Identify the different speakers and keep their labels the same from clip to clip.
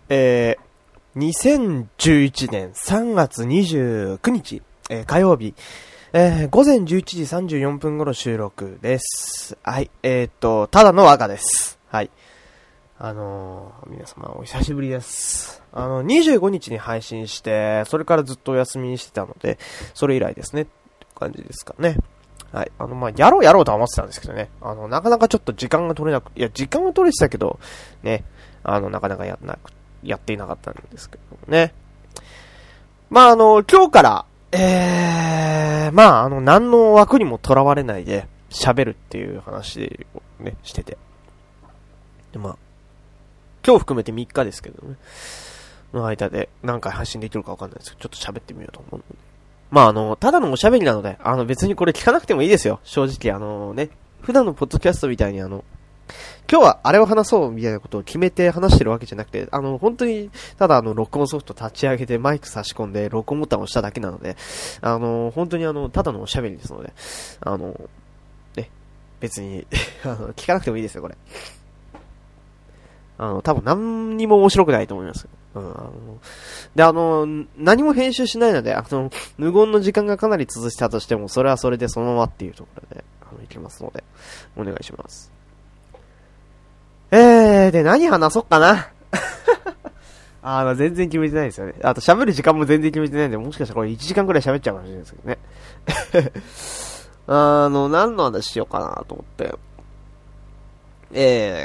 Speaker 1: 2011年3月29日、火曜日、午前11時34分頃収録です。はい、ただの赤です。はい。皆様お久しぶりです。25日に配信して、それからずっとお休みにしてたので、それ以来ですね、って感じですかね。はい。やろうとは思ってたんですけどね。なかなかちょっと時間が取れなく、いや、時間は取れてたけど、ね、なかなかやっていなかったんですけどね。まあ、今日から、何の枠にもとらわれないで喋るっていう話をね、してて。で、まあ、今日含めて3日ですけどね。の間で何回配信できるかわかんないですけど、ちょっと喋ってみようと思うので。まあ、ただのおしゃべりなので、別にこれ聞かなくてもいいですよ。正直、ね、普段のポッドキャストみたいに今日はあれを話そうみたいなことを決めて話してるわけじゃなくて、本当に、ただ録音ソフト立ち上げてマイク差し込んで録音ボタンを押しただけなので、本当にただのおしゃべりですので、ね、別に、聞かなくてもいいですよ、これ。多分何にも面白くないと思います。で、何も編集しないので、無言の時間がかなり続いたとしても、それはそれでそのままっていうところで、いきますので、お願いします。で、何話そうかな全然決めてないですよね。あと喋る時間も全然決めてないんで、もしかしたらこれ1時間くらい喋っちゃうかもしれないですけどね。何の話しようかなと思って。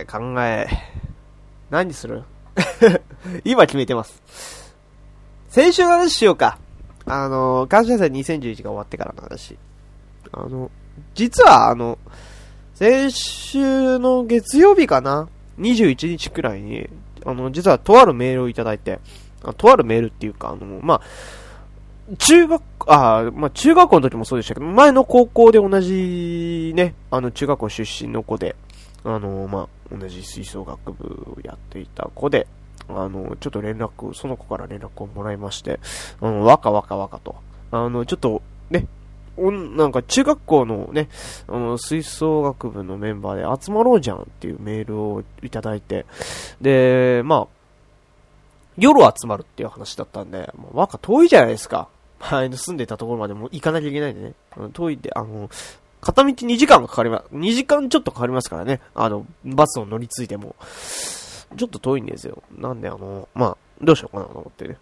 Speaker 1: 何する今決めてます。先週の話しようか。感謝祭2011が終わってからの話。実は先週の月曜日かな ?21 日くらいに、実はとあるメールをいただいて、とあるメールっていうか、中学校の時もそうでしたけど、前の高校で同じね、中学校出身の子で、同じ吹奏楽部をやっていた子で、ちょっとその子から連絡をもらいまして、若と、ちょっと、ね、なんか中学校のね、吹奏楽部のメンバーで集まろうじゃんっていうメールをいただいて、で、夜集まるっていう話だったんで、若遠いじゃないですか。住んでたところまでも行かなきゃいけないんでね。遠いんで、片道2時間かかります。2時間ちょっとかかりますからね。バスを乗り継いでも。ちょっと遠いんですよ。なんでどうしようかなと思ってね。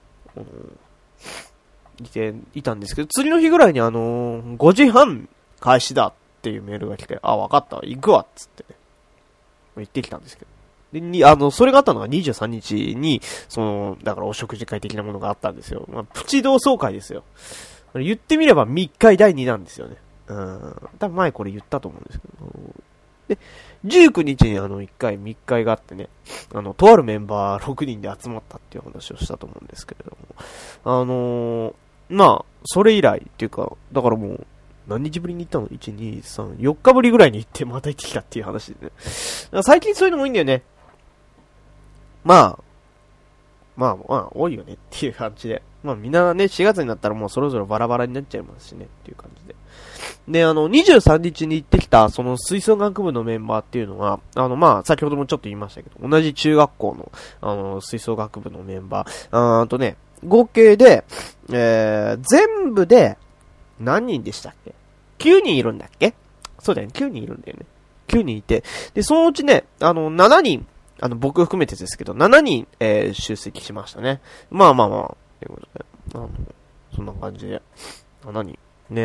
Speaker 1: いたんですけど、次の日ぐらいに5時半開始だっていうメールが来て、わかった、行くわっつってね。行ってきたんですけど。で、それがあったのが23日に、だからお食事会的なものがあったんですよ。プチ同窓会ですよ。言ってみれば密会第2なんですよね。多分前これ言ったと思うんですけど。で、19日に密会があってね、とあるメンバー6人で集まったっていう話をしたと思うんですけれども。それ以来っていうか、だからもう、何日ぶりに行ったの ?1、2、3、4日ぶりぐらいに行って、また行ってきたっていう話でね。最近そういうのもいいんだよね。多いよねっていう感じで。みんなね、4月になったらもうそれぞれバラバラになっちゃいますしねっていう感じで。で、23日に行ってきた、その吹奏楽部のメンバーっていうのが、先ほどもちょっと言いましたけど、同じ中学校の、吹奏楽部のメンバー、合計で、全部で、何人でしたっけ ?9 人いるんだっけそうだよね、9人いるんだよね。9人いて、で、そのうちね、7人、僕含めてですけど、7人、出席しましたね。ということで、そんな感じで、7人。ね、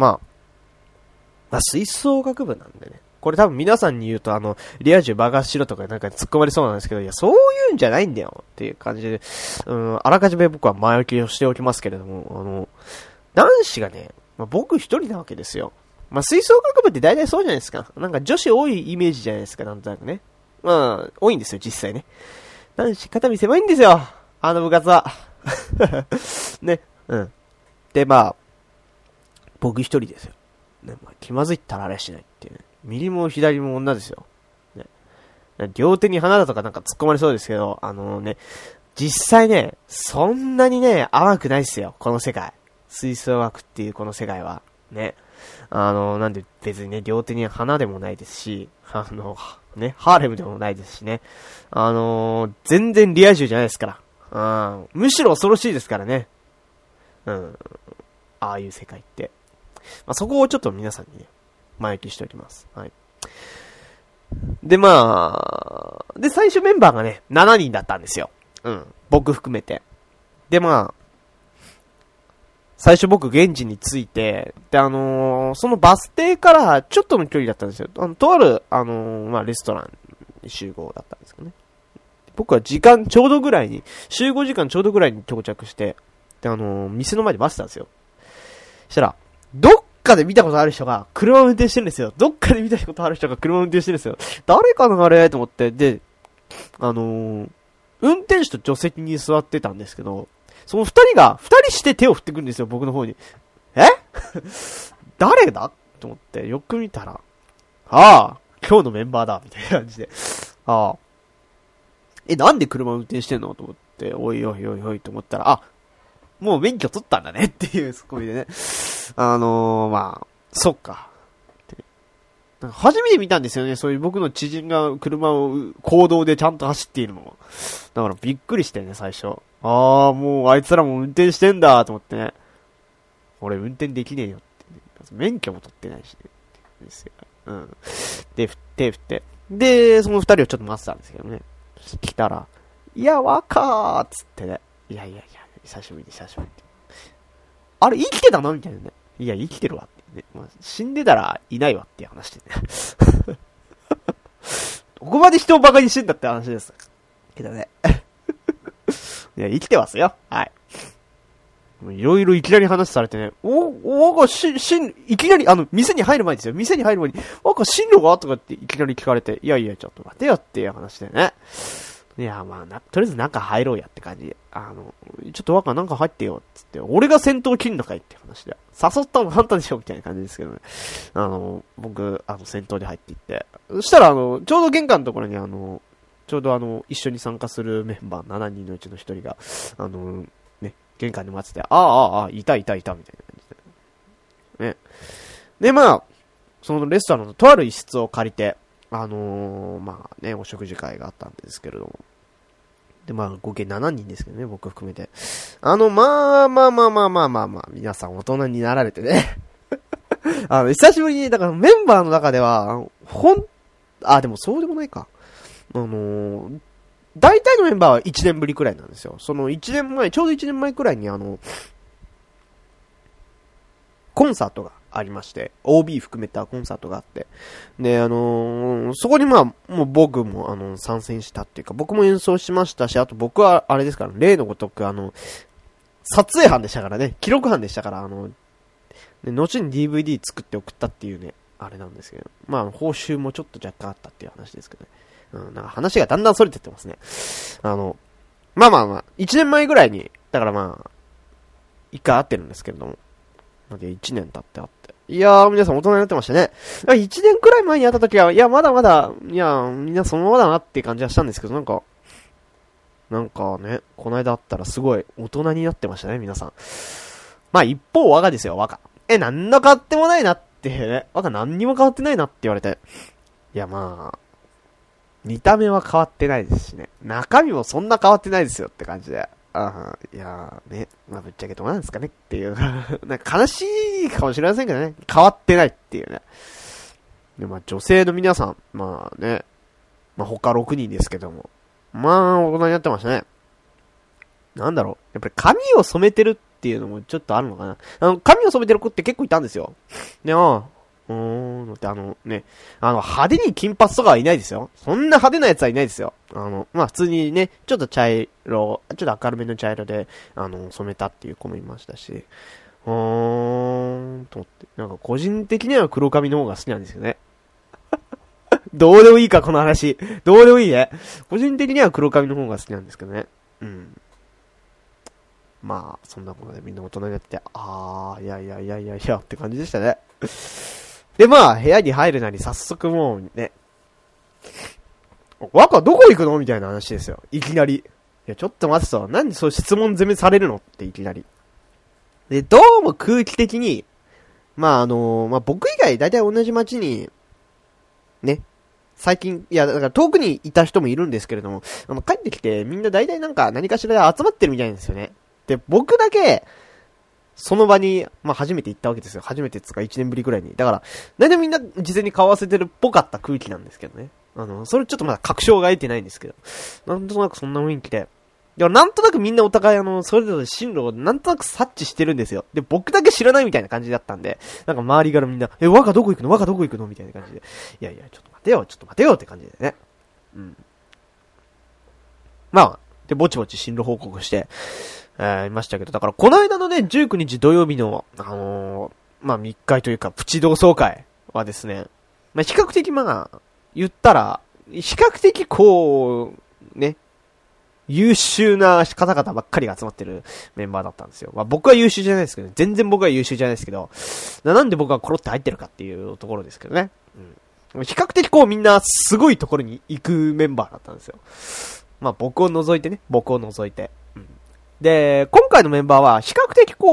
Speaker 1: 吹奏楽部なんでね。これ多分皆さんに言うとリア充爆発しろとかなんか突っ込まれそうなんですけど、いや、そういうんじゃないんだよっていう感じで、あらかじめ僕は前置きをしておきますけれども、男子がね、僕一人なわけですよ。吹奏楽部って大体そうじゃないですか。なんか女子多いイメージじゃないですか、なんとなくね。多いんですよ、実際ね。男子肩身狭いんですよ、部活は。ね、で、僕一人ですよ。ね、気まずいったらあれしないっていうね。右も左も女ですよ。ね。両手に花だとかなんか突っ込まれそうですけど、実際ね、そんなにね、甘くないっすよ、この世界。吹奏楽っていうこの世界は。ね。 なんで別にね、両手に花でもないですし、ね、ハーレムでもないですしね。全然リア充じゃないですから。むしろ恐ろしいですからね。ああいう世界って。まあ、そこをちょっと皆さんにね、前置きしておきます。はい。で、で、最初メンバーがね、7人だったんですよ。僕含めて。で、最初僕現地に着いて、で、そのバス停からちょっとの距離だったんですよ。とある、レストランに集合だったんですかね。僕は時間ちょうどぐらいに、集合時間ちょうどぐらいに到着して、で、店の前で待ってたんですよ。そしたら、どっかで見たことある人が車を運転してるんですよ。どっかで見たことある人が車を運転してるんですよ。誰かなあれと思って、で、運転手と助手席に座ってたんですけど、その二人して手を振ってくるんですよ、僕の方に。誰だと思って、よく見たら、今日のメンバーだ、みたいな感じで。なんで車運転してんのと思って、おいと思ったら、もう免許取ったんだねっていうツッコミでね。そっか。初めて見たんですよね。そういう僕の知人が車を公道でちゃんと走っているのを。だからびっくりしてね、最初。もうあいつらも運転してんだと思ってね。俺運転できねえよって、ね。免許も取ってないしね。ですよ。で、手振って。で、その二人をちょっと待ってたんですけどね。来たら、若ーっつってね。いや、久しぶり。あれ、生きてたのみたいなね。いや、生きてるわってね。死んでたらいないわっていう話でね。ここまで人をバカにしてんだって話です。けどね。いや、生きてますよ。はい。いろいろいきなり話されてね。いきなり、店に入る前ですよ。店に入る前に、進路がとかっていきなり聞かれて、いや、ちょっと待てよっていう話でね。いや、とりあえず中入ろうやって感じで。ちょっと中入ってよ、つって。俺が先頭切るのかいって話で。誘ったのあんたでしょみたいな感じですけどね。僕、先頭で入っていって。そしたら、ちょうど玄関のところにちょうど一緒に参加するメンバー7人のうちの1人が、ね、玄関に待ってて、いた、みたいな感じで。ね。で、そのレストランのとある一室を借りて、お食事会があったんですけれども。で、合計7人ですけどね、僕含めて。皆さん大人になられてね。久しぶりに、だからメンバーの中では、でもそうでもないか。大体のメンバーは1年ぶりくらいなんですよ。その1年前、ちょうど1年前くらいにコンサートがありまして、OB 含めたコンサートがあって、で、そこにもう僕も参戦したっていうか、僕も演奏しましたし、あと僕はあれですから、例のごとく撮影班でしたからね、記録班でしたから、で後に DVD 作って送ったっていうね、あれなんですけど、報酬もちょっと若干あったっていう話ですけどね。なんか話がだんだん逸れてってますね。1年前ぐらいに、だから一回会ってるんですけれども、で、1年経ってあって。いやー、皆さん大人になってましたね。1年くらい前に会った時は、いや、まだまだ、いや、みんなそのままだなって感じはしたんですけど、なんかね、この間会ったらすごい大人になってましたね、皆さん。一方、我がですよ、我が。なんの変わってもないなってね。我が何にも変わってないなって言われて。いや、見た目は変わってないですしね。中身もそんな変わってないですよって感じで。いやーね、ぶっちゃけどうなんですかねっていう。なんか悲しいかもしれませんけどね。変わってないっていうね。で、女性の皆さん、他6人ですけども。大人になってましたね。なんだろう。やっぱり髪を染めてるっていうのもちょっとあるのかな。髪を染めてる子って結構いたんですよ。で、って派手に金髪とかはいないですよ。そんな派手なやつはいないですよ。普通にね、ちょっとちょっと明るめの茶色で、染めたっていう子もいましたし。と思って。なんか個人的には黒髪の方が好きなんですよね。どうでもいいか、この話。どうでもいいね。個人的には黒髪の方が好きなんですけどね。そんなことでみんな大人になってて、いやって感じでしたね。で、部屋に入るなり早速もうね、若どこ行くのみたいな話ですよ。いきなり。いや、ちょっと待ってさ、なんでそう質問攻めされるのっていきなり。で、どうも空気的に、 僕以外大体同じ街に、ね、最近、いや、だから遠くにいた人もいるんですけれども、帰ってきてみんな大体何かしらで集まってるみたいなんですよね。で、僕だけ、その場に、初めて行ったわけですよ。初めてつか1年ぶりくらいに。だから、大体みんな事前に顔合わせてるっぽかった空気なんですけどね。それちょっとまだ確証が得てないんですけど。なんとなくそんな雰囲気で。いや、なんとなくみんなお互いそれぞれ進路をなんとなく察知してるんですよ。で、僕だけ知らないみたいな感じだったんで、周りからみんな、若どこ行くのみたいな感じで。いやいや、ちょっと待てよって感じでね。うん。で、ぼちぼち進路報告して、いましたけど、だからこの間のね、19日土曜日の、密会というか、プチ同窓会はですね、比較的言ったら、比較的ね、優秀な方々ばっかりが集まってるメンバーだったんですよ。僕は優秀じゃないですけど、ね、全然僕は優秀じゃないですけど、なんで僕はコロって入ってるかっていうところですけどね。比較的みんなすごいところに行くメンバーだったんですよ。僕を除いて。で、今回のメンバーは比較的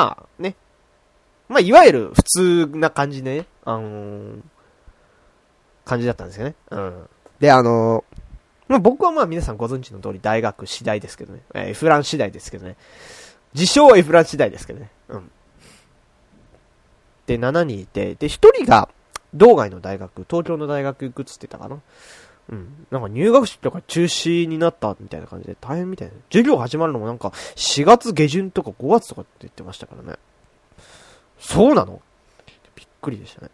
Speaker 1: いわゆる普通な感じでね、感じだったんですよね。で、僕は皆さんご存知の通り大学次第ですけどね。エフラン次第ですけどね。自称エフラン次第ですけどね。で、7人いて、で、1人が、道外の大学、東京の大学行くっつってたかな。入学式とか中止になったみたいな感じで大変みたいな。授業始まるのも4月下旬とか5月とかって言ってましたからね。そうなの？びっくりでしたね。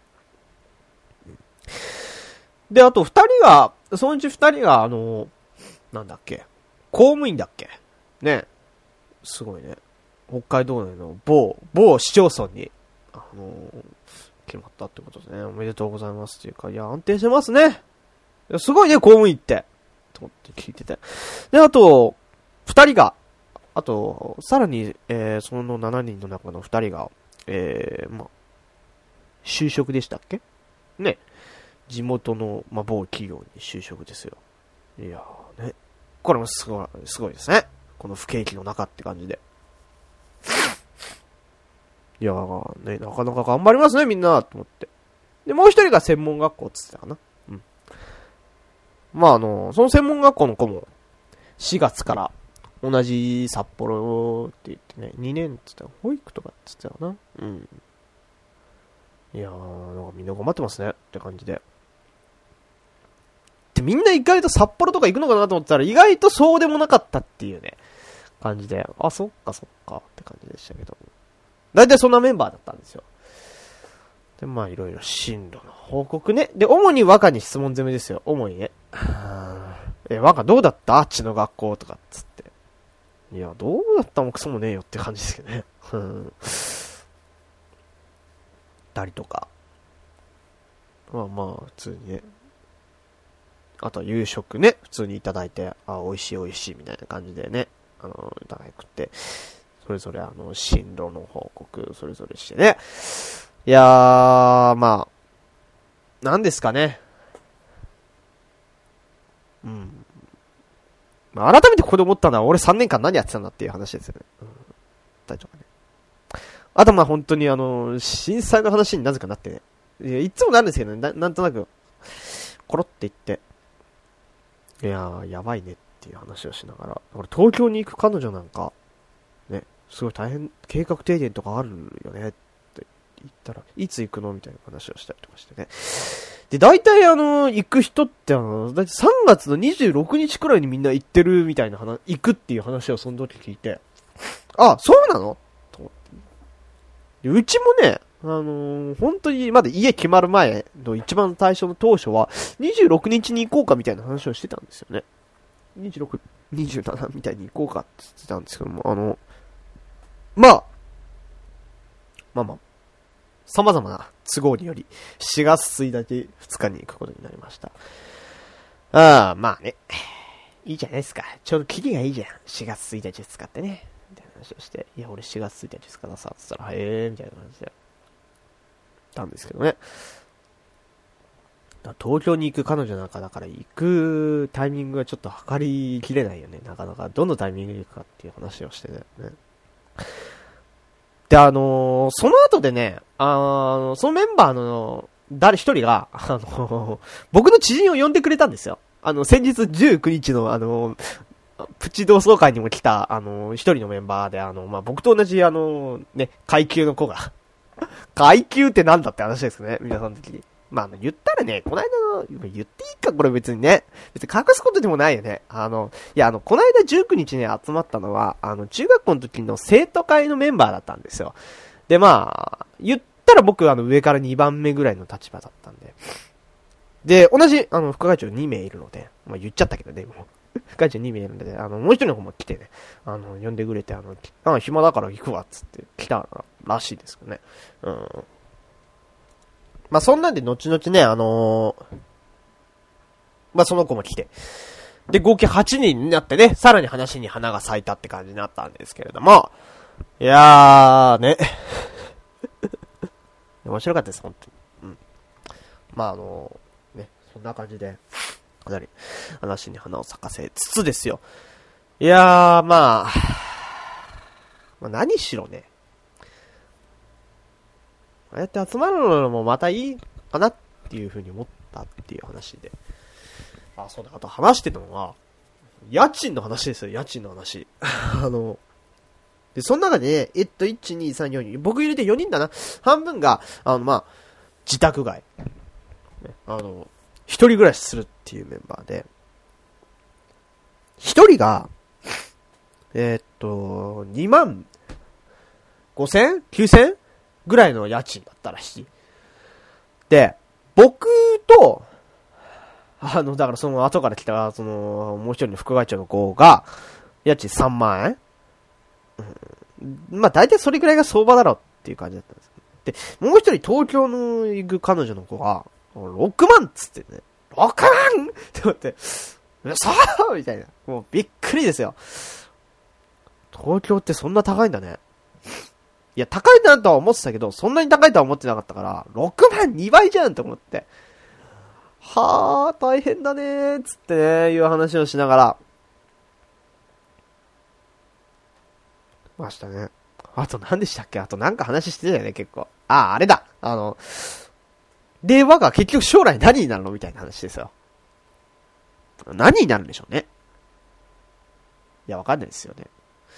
Speaker 1: で、あとそのうち2人がなんだっけ、公務員だっけね。すごいね。北海道内の某市町村に、決まったってことですね。おめでとうございますっていうか、いや、安定してますね。すごいね、公務員って。と思って聞いてて。で、あと、2人が、さらに、その7人の中の2人が、就職でしたっけね。地元の、某企業に就職ですよ。いやーね。これもすごいですね。この不景気の中って感じで。いやーね、なかなか頑張りますね、みんな、と思って。で、もう一人が専門学校っつってたかな。その専門学校の子も、4月から同じ札幌って言ってね、2年っつったら保育とかっつってたかな。いやー、みんな頑張ってますね、って感じで。で、みんな意外と札幌とか行くのかなと思ってたら、意外とそうでもなかったっていうね、感じで、あ、そっかって感じでしたけど。だいたいそんなメンバーだったんですよ。で、いろいろ進路の報告ね。で、主に和歌に質問攻めですよ。主にね。和歌どうだったあっちの学校とかっつって。いや、どうだったもクソもねえよって感じですけどね。たりとか。普通にね。あとは夕食ね。普通にいただいて、美味しいみたいな感じでね。いただくって。それぞれ進路の報告、それぞれしてね。いやー、なんですかね。改めてここで思ったのは、俺3年間何やってたんだっていう話ですよね。大丈夫かね。あと本当に震災の話になぜかなってね。いつもなるんですけどね、なんとなく、コロって言って、いやー、やばいねっていう話をしながら、俺東京に行く彼女なんか、ね、すごい大変、計画停電とかあるよねって言ったら、いつ行くのみたいな話をしたりとかしてね。で、大体行く人って大体3月の26日くらいにみんな行ってるみたいな行くっていう話をその時聞いて、あ、そうなのと思って。で、うちもね、本当にまだ家決まる前の一番最初の当初は、26日に行こうかみたいな話をしてたんですよね。26、27みたいに行こうかって言ってたんですけども、様々な都合により、4月1日、2日に行くことになりました。いいじゃないですか。ちょうどキリがいいじゃん。4月1日、2日ってね。みたいな話をして、いや、俺4月1日、2日ださ、つったら、みたいな感じで。たんですけどね。東京に行く彼女なんかだから行くタイミングがちょっと測りきれないよね。なかなかどのタイミングで行くかっていう話をしてね。 で、その後でね、そのメンバーの、誰一人が、僕の知人を呼んでくれたんですよ。先日19日のプチ同窓会にも来た、一人のメンバーで、まあ、僕と同じ、ね、階級の子が。階級ってなんだって話ですね、皆さん的に。まあ、言ったらね、この間の、言っていいか、これ別にね。別に隠すことでもないよね。いや、この間19日に集まったのは、中学校の時の生徒会のメンバーだったんですよ。で、まあ、言ったら僕、上から2番目ぐらいの立場だったんで。で、同じ、副会長2名いるので、まあ言っちゃったけどね、もう。副会長2名いるので、もう一人の方も来てね、呼んでくれて、暇だから行くわ、っつって来たらしいですけどね。うん。まあそんなんで、後々ね、まあその子も来て。で、合計8人になってね、さらに話に花が咲いたって感じになったんですけれども、いやー、ね。面白かったです、本当に。うん。まあね、そんな感じで、かなり話に花を咲かせつつですよ。いやー、まあ何しろね。ああやって集まるのもまたいいかなっていう風に思ったっていう話で。あ、そうだ、あと話してたのが、家賃の話ですよ、家賃の話。で、その中で、1、2、3、4人、僕入れて4人だな。半分が、まあ、自宅外。一人暮らしするっていうメンバーで、一人が、2万5,000 9,000 ぐらいの家賃だったらしい。で、僕と、だからその後から来た、もう一人の副会長の子が、家賃3万円、まあ大体それぐらいが相場だろうっていう感じだったんです。で、もう一人東京の行く彼女の子が、6万っつってね、6万って思って、そうみたいな。もうびっくりですよ。東京ってそんな高いんだね。いや、高いなとは思ってたけど、そんなに高いとは思ってなかったから、6万2倍じゃんと思って。はぁ、大変だねーつってね、いう話をしながら、ましたね。あと何でしたっけ？あとなんか話してたよね、結構。あれだ。電話が結局将来何になるのみたいな話ですよ。何になるんでしょうね。いや、わかんないですよね。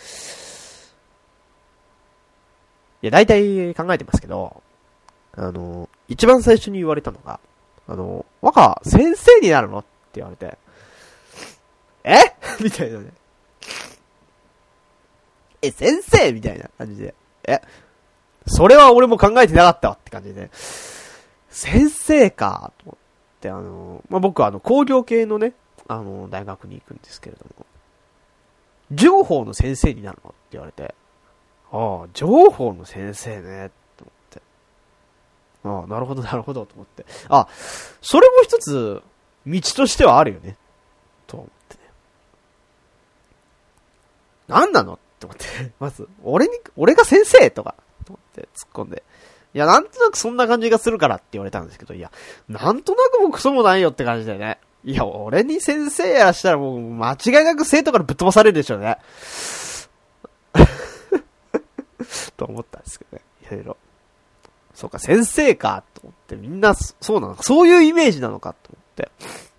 Speaker 1: いや、大体考えてますけど、一番最初に言われたのが、若、先生になるのって言われて、みたいなね。先生みたいな感じで。それは俺も考えてなかったわって感じで。先生か、と思って、まあ、僕は工業系のね、大学に行くんですけれども、情報の先生になるのって言われて、ああ、情報の先生ね、と思って。ああ、なるほど、なるほど、と思って。あ、それも一つ、道としてはあるよね、と思ってね。何なのって思って。まず、俺が先生とか、と思って突っ込んで。いや、なんとなくそんな感じがするからって言われたんですけど、いや、なんとなくもクソもないよって感じだよね。いや、俺に先生やらしたらもう間違いなく生徒からぶっ飛ばされるでしょうね。と思ったんですけどね。いろいろ。そうか、先生か、と思って。みんな、そうなのか。そういうイメージなのか、と思って。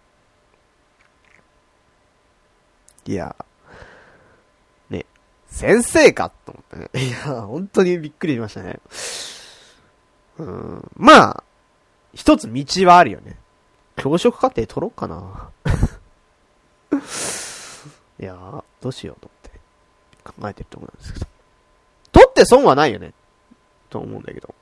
Speaker 1: いや、ね、先生か、と思ってね。いや、本当にびっくりしましたね。まあ、一つ道はあるよね。教職課程取ろうかな。いやー、どうしようと思って考えてるところなんですけど。取って損はないよね。と思うんだけど。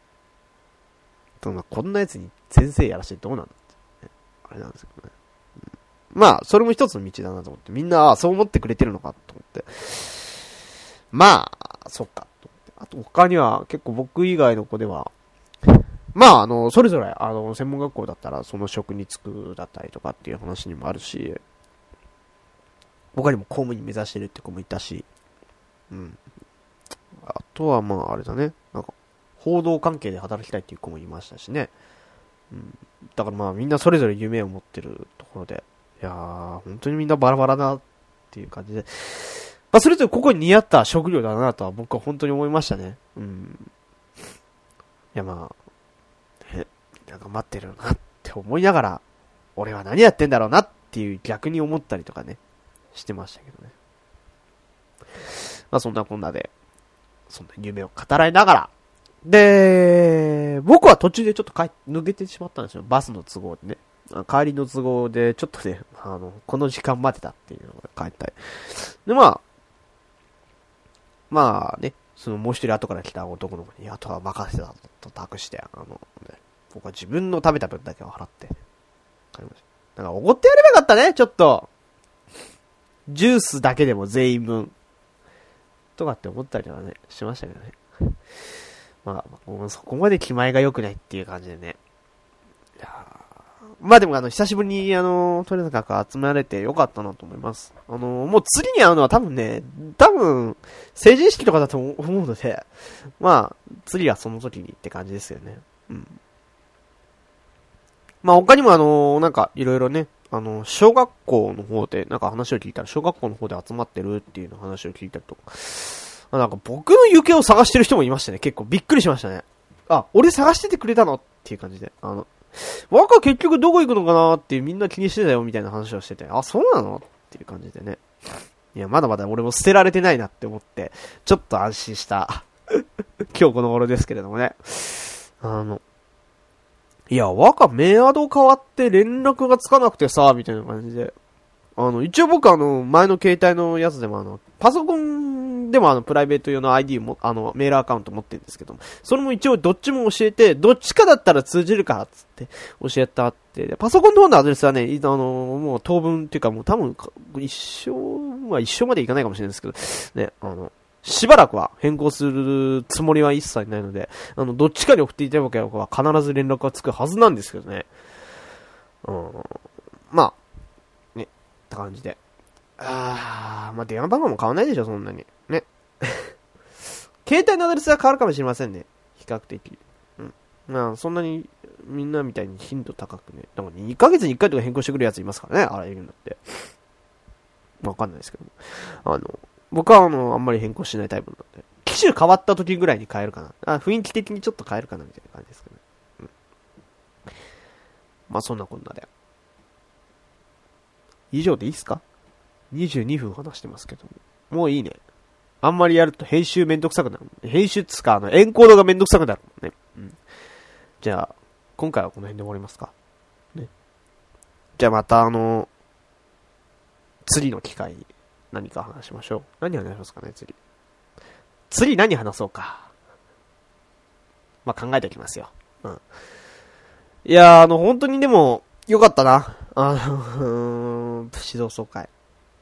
Speaker 1: こんなやつに先生やらしてどうなんだって、ね。あれなんですけどね。まあ、それも一つの道だなと思って。みんな、そう思ってくれてるのかと思って。まあ、そっか。と思って。あと他には結構僕以外の子では、まあ、それぞれ、専門学校だったら、その職に就くだったりとかっていう話にもあるし、他にも公務員目指してるって子もいたし、うん。あとはまあ、あれだね。なんか、報道関係で働きたいっていう子もいましたしね。うん。だからまあ、みんなそれぞれ夢を持ってるところで、いやー、本当にみんなバラバラだっていう感じで、まあ、それぞれここに似合った職業だなとは僕は本当に思いましたね。 いやまあ、なんか待ってるなって思いながら、俺は何やってんだろうなっていう逆に思ったりとかね、してましたけどね。まあそんなこんなで、そんな夢を語らいながら、で、僕は途中でちょっと抜けてしまったんですよ。バスの都合でね。帰りの都合で、ちょっとね、この時間待ってたっていうのが帰ったい。で、まあね、そのもう一人後から来た男の子に、あとは任せたと託して、ね、僕は自分の食べた分だけを払って、帰りました。だから、おごってやればよかったね、ちょっと。ジュースだけでも全員分。とかって思ったりはね、しましたけどね。まあ、そこまで気前が良くないっていう感じでね。いやまあでも久しぶりにとりあえず集められて良かったなと思います。もう次に会うのは多分、成人式とかだと思うので、まあ、次はその時にって感じですよね。まあ他にもいろいろね、小学校の方で、話を聞いたら、小学校の方で集まってるっていうの話を聞いたりとか、僕の行方を探してる人もいましたね。結構びっくりしましたね。あ、俺探しててくれたのっていう感じで。若結局どこ行くのかなっていうみんな気にしてたよみたいな話をしてて、あ、そうなのっていう感じでね。いや、まだまだ俺も捨てられてないなって思って、ちょっと安心した、今日この頃ですけれどもね。いや、メアド変わって連絡がつかなくてさ、みたいな感じで。一応僕前の携帯のやつでもパソコンでもプライベート用の ID も、メールアカウント持ってるんですけども、それも一応どっちも教えて、どっちかだったら通じるから、つって教えたって、パソコンの方のアドレスはね、もう当分っていうかもう多分、一生までいかないかもしれないですけど、ね、しばらくは変更するつもりは一切ないので、どっちかに送っていただければ必ず連絡がつくはずなんですけどね。まあ、ね、って感じで。まあ、電話番号も変わんないでしょ、そんなに。ね。携帯のアドレスは変わるかもしれませんね。比較的。まあ、そんなに、みんなみたいに頻度高くね。だから2ヶ月に1回とか変更してくるやついますからね、あらゆるんだって。わかんないですけど。僕はあんまり変更しないタイプなんで。機種変わった時ぐらいに変えるかな。雰囲気的にちょっと変えるかなみたいな感じですけどね。まあそんなこんなで。以上でいいっすか ?22 分話してますけども。もういいね。あんまりやると編集めんどくさくなる。編集つか、エンコードがめんどくさくなるもんね。じゃあ、今回はこの辺で終わりますか。ね。じゃあまた次の機会に何か話しましょう。何話しますかね、次何話そうか。まあ、考えておきますよ。いや本当にでも、よかったな。指導総会。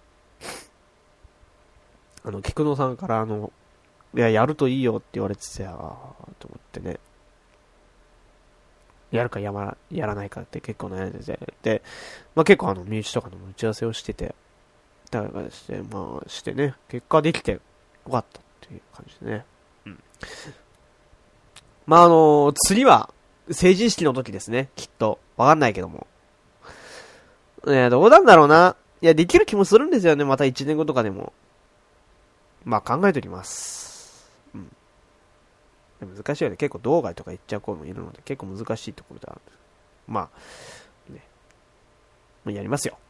Speaker 1: 菊野さんからいや、やるといいよって言われてたよ、と思ってね。やるかやらないかって結構悩んでて。で、まあ、結構身内とかの打ち合わせをしてて、だからして、まあ、してね、結果できてよかったっていう感じでね。まあ、次は、成人式の時ですね、きっと。わかんないけども。どうなんだろうな。いや、できる気もするんですよね、また1年後とかでも。まあ、考えておきます。難しいよね。結構道外とか行っちゃう子もいるので、結構難しいところである。まあ、ね。やりますよ。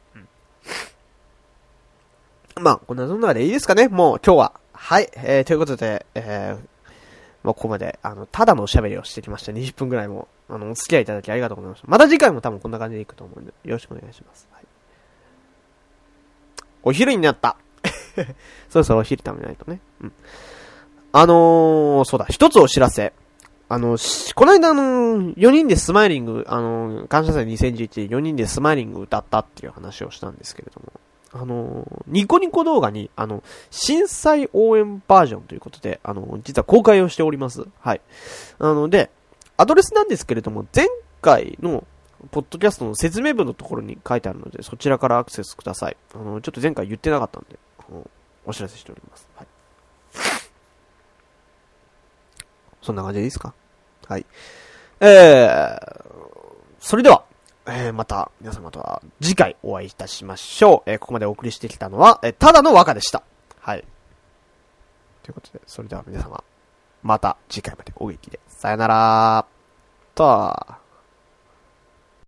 Speaker 1: まあ、こんなそんなでいいですかね、もう今日は。はい、ということで、まあ、ここまで、ただのおしゃべりをしてきました。20分くらいも、お付き合いいただきありがとうございました。また次回も多分こんな感じでいくと思うんで、よろしくお願いします。はい、お昼になった。そろそろお昼食べないとね。そうだ、一つお知らせ。この間4人でスマイリング、感謝祭2011で4人でスマイリング歌ったっていう話をしたんですけれども、ニコニコ動画に、震災応援バージョンということで、実は公開をしております。はい。で、アドレスなんですけれども、前回の、ポッドキャストの説明文のところに書いてあるので、そちらからアクセスください。ちょっと前回言ってなかったんで、お知らせしております。はい。そんな感じでいいですか？はい。それでは、また皆様とは次回お会いいたしましょう。ここまでお送りしてきたのは、ただの和歌でした。はい。ということで、それでは皆様、 また次回までお元気で。さよならと。